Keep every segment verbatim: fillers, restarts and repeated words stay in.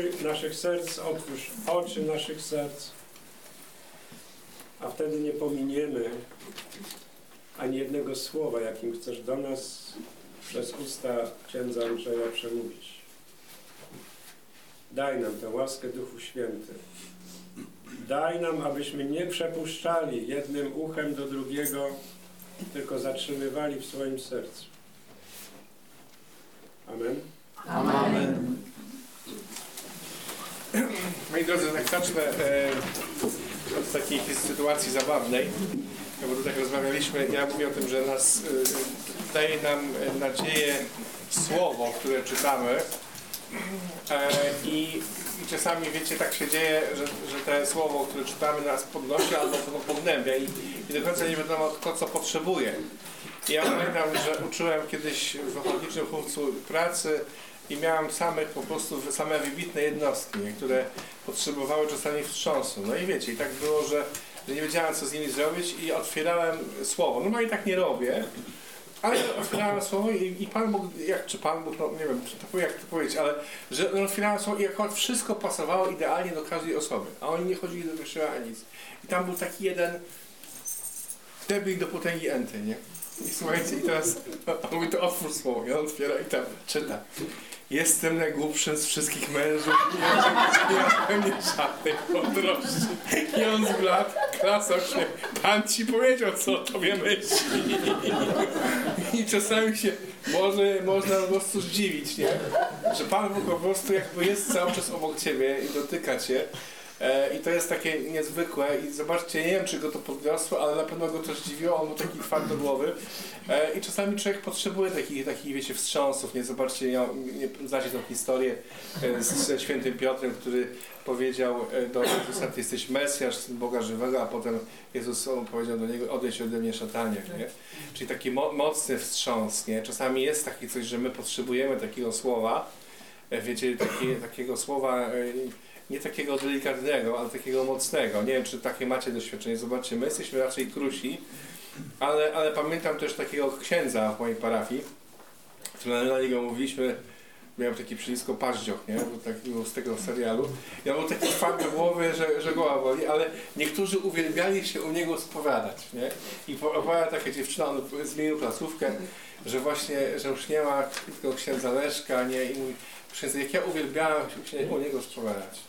oczy naszych serc, otwórz oczy naszych serc, a wtedy nie pominiemy ani jednego słowa, jakim chcesz do nas przez usta księdza Andrzeja przemówić. Daj nam tę łaskę, Duchu Święty. Daj nam, abyśmy nie przepuszczali jednym uchem do drugiego, tylko zatrzymywali w swoim sercu. Amen. Amen. Moi drodzy, tak zacznę e, od takiej sytuacji zabawnej, bo tutaj rozmawialiśmy, ja mówię o tym, że nas e, daje nam nadzieję słowo, które czytamy e, i, i czasami, wiecie, tak się dzieje, że, że te słowo, które czytamy, nas podnosi albo to pognębia i, i do końca nie wiadomo to, co potrzebuje. I ja pamiętam, że uczyłem kiedyś w ochotniczym chówcu pracy i miałem samych po prostu same wybitne jednostki, które potrzebowały czasami wstrząsu. No i wiecie, i tak było, że, że nie wiedziałem, co z nimi zrobić i otwierałem słowo. No, no i tak nie robię, ale otwierałem słowo i, i Pan Bóg, jak, czy Pan Bóg, no nie wiem, czy to, jak to powiedzieć, ale że no, otwierałem słowo i akurat wszystko pasowało idealnie do każdej osoby, a oni nie chodzili do kościoła ani nic. I tam był taki jeden debil do potęgi enty, nie? I słuchajcie, i teraz on mówi, to otwórz słowo, i on otwiera i tam czyta. Jestem najgłupszy z wszystkich mężów, nie ma pewnie żadnej mądrości. I on zbladł, klasał się, Pan ci powiedział, co o tobie myśli. I czasami się może, można po prostu zdziwić, nie? Że Pan Bóg po prostu jakby jest cały czas obok ciebie i dotyka cię. E, I to jest takie niezwykłe i zobaczcie, nie wiem, czy go to podniosło, ale na pewno go to zdziwiło, on był taki twardogłowy e, i czasami człowiek potrzebuje takich, takich wiecie, wstrząsów, nie? Zobaczcie, ja, nie, znacie tą historię e, z, ze świętym Piotrem, który powiedział e, do Jezusa, ty jesteś Mesjasz, Syn Boga żywego, a potem Jezus powiedział do niego, odejdź ode mnie, szatanie, nie? Czyli taki mo mocny wstrząs, nie? Czasami jest takie coś, że my potrzebujemy takiego słowa, e, wiecie, takie, takiego słowa e, nie takiego delikatnego, ale takiego mocnego. Nie wiem, czy takie macie doświadczenie. Zobaczcie, my jesteśmy raczej krusi, ale, ale pamiętam też takiego księdza w mojej parafii, który na niego mówiliśmy, miał takie przycisko Paździoch, nie? Bo tak było z tego serialu. I on był taki twardy głowy, że, że głowa boli, ale niektórzy uwielbiali się u niego spowiadać, nie? I opowiada taka dziewczyna, on zmienił placówkę, że właśnie, że już nie ma tylko księdza Leszka, nie? I mówi, księdza, jak ja uwielbiałem się u niego spowiadać.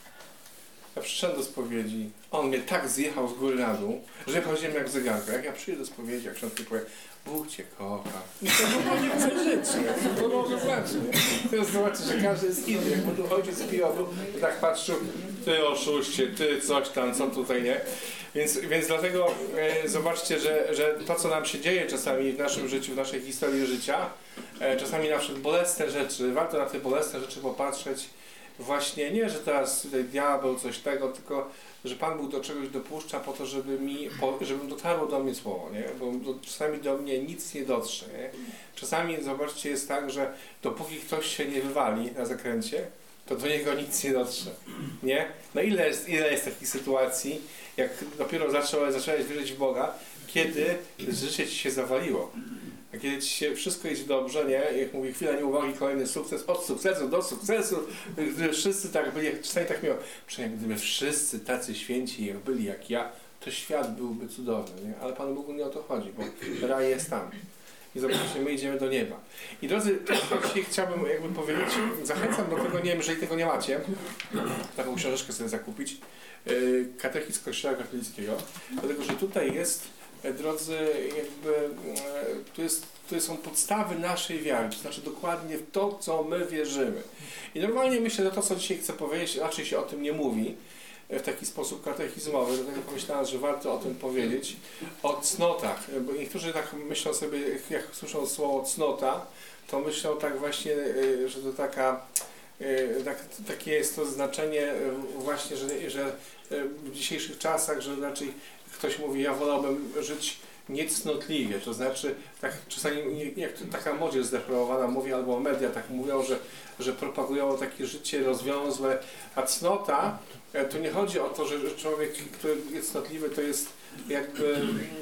Ja przyszedłem do spowiedzi, on mnie tak zjechał z góry na dół, że ja chodziłem jak zegarka. Jak ja przyjdę do spowiedzi, jak ksiądz mi powie, Bóg cię kocha. I to w nie chce żyć, nie? To może znaczy, nie? Teraz zobaczcie, że każdy jest inny. Jak tu ojciec pijowy, to tak patrzył, ty oszuście, ty coś tam, co tutaj, nie? Więc, więc dlatego e, zobaczcie, że, że to, co nam się dzieje czasami w naszym życiu, w naszej historii życia, e, czasami na przykład bolesne rzeczy, warto na te bolesne rzeczy popatrzeć właśnie nie, że teraz tutaj diabeł, coś tego, tylko że Pan Bóg do czegoś dopuszcza po to, żeby mi, po, żeby dotarło do mnie słowo, nie? Bo do, czasami do mnie nic nie dotrze, nie? Czasami, zobaczcie, jest tak, że dopóki ktoś się nie wywali na zakręcie, to do niego nic nie dotrze, nie? No ile jest, ile jest takich sytuacji, jak dopiero zacząłeś, zacząłeś wierzyć w Boga, kiedy życie ci się zawaliło. A kiedy ci się wszystko idzie dobrze, nie? Jak mówi chwila nieuwagi, kolejny sukces, od sukcesu do sukcesu, gdyby wszyscy tak byli, czasami tak miało, przynajmniej gdyby wszyscy tacy święci jak byli jak ja, to świat byłby cudowny, nie? Ale Panu Bogu nie o to chodzi, bo raj jest tam. I zobaczcie, my idziemy do nieba. I drodzy, to dzisiaj chciałbym jakby powiedzieć, zachęcam do tego, nie wiem, jeżeli tego nie macie, taką książeczkę sobie zakupić, Katechizm Kościoła Katolickiego, dlatego, że tutaj jest, drodzy, jakby tu, jest, tu są podstawy naszej wiary, to znaczy dokładnie w to, co my wierzymy. I normalnie myślę, że to, co dzisiaj chcę powiedzieć, raczej się o tym nie mówi w taki sposób katechizmowy, dlatego pomyślałem, że warto o tym powiedzieć, o cnotach, bo niektórzy tak myślą sobie, jak słyszą słowo cnota, to myślą tak właśnie, że to taka, tak, takie jest to znaczenie właśnie, że, że w dzisiejszych czasach, że raczej ktoś mówi, ja wolałbym żyć niecnotliwie, to znaczy tak czasami jak taka młodzież zdeprawowana mówi, albo media tak mówią, że, że propagują takie życie rozwiązłe, a cnota, tu nie chodzi o to, że człowiek, który jest cnotliwy, to jest jakby,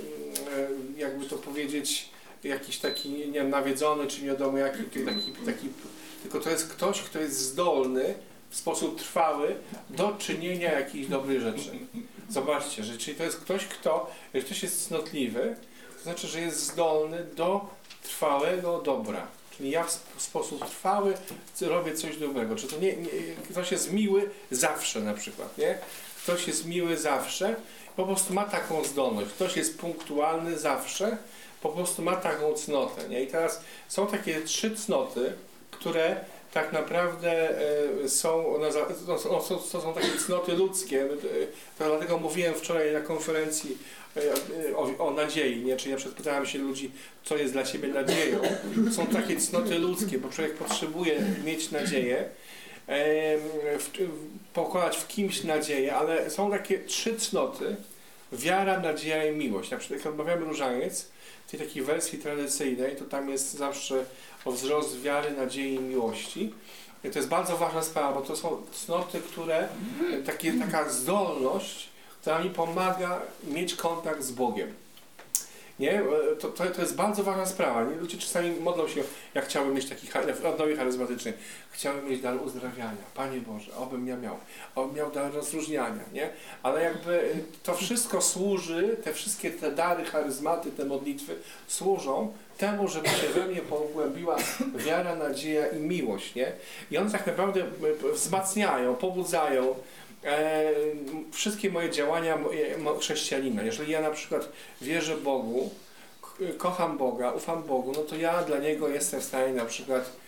jakby to powiedzieć, jakiś taki, nie wiem, nawiedzony, czy nie wiadomo jaki, taki, taki, tylko to jest ktoś, kto jest zdolny w sposób trwały do czynienia jakichś dobrych rzeczy. Zobaczcie, że czyli to jest ktoś, kto, jeżeli ktoś jest cnotliwy, to znaczy, że jest zdolny do trwałego dobra. Czyli ja w sposób trwały robię coś dobrego. Czy to nie, nie, ktoś jest miły zawsze na przykład, nie? Ktoś jest miły zawsze, po prostu ma taką zdolność. Ktoś jest punktualny zawsze, po prostu ma taką cnotę, nie? I teraz są takie trzy cnoty, które tak naprawdę e, są, one, no, są, to są takie cnoty ludzkie. To dlatego mówiłem wczoraj na konferencji e, o, o nadziei, nie? Czyli ja przedpytałem się ludzi, co jest dla ciebie nadzieją. Są takie cnoty ludzkie, bo człowiek potrzebuje mieć nadzieję, e, w, pokładać w kimś nadzieję, ale są takie trzy cnoty: wiara, nadzieja i miłość. Na przykład jak odmawiamy różaniec, w tej takiej wersji tradycyjnej, to tam jest zawsze o wzrost wiary, nadziei i miłości. I to jest bardzo ważna sprawa, bo to są cnoty, które, takie, taka zdolność, która mi pomaga mieć kontakt z Bogiem. Nie? To, to, to jest bardzo ważna sprawa. Nie? Ludzie czasami modlą się, ja chciałbym mieć taki odnowie charyzmatyczny, chciałbym mieć dar uzdrawiania. Panie Boże, obym ja miał, obym miał dar rozróżniania, nie? Ale jakby to wszystko służy, te wszystkie te dary, charyzmaty, te modlitwy służą temu, żeby się we mnie pogłębiła wiara, nadzieja i miłość, nie? I one tak naprawdę wzmacniają, pobudzają E, wszystkie moje działania moje, chrześcijanina. Jeżeli ja na przykład wierzę Bogu, kocham Boga, ufam Bogu, no to ja dla Niego jestem w stanie na przykład